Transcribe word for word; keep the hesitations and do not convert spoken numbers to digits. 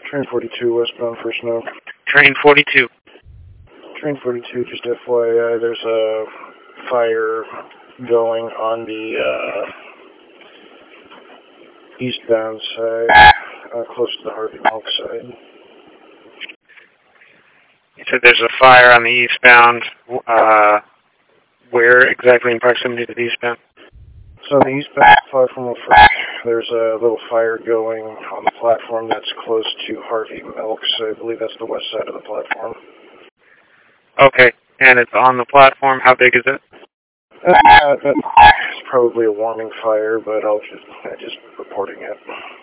Train forty-two westbound for snow. Train forty-two. Train forty-two, just F Y I, there's a fire going on the uh, eastbound side, uh, close to the Harvey Milk side. You said there's a fire on the eastbound. Uh, where exactly in proximity to the eastbound? So on the eastbound platform, there's a little fire going on the platform that's close to Harvey Milk, so I believe that's the west side of the platform. Okay, and it's on the platform. How big is it? Uh, it's probably a warming fire, but I'll just, I'm just reporting it.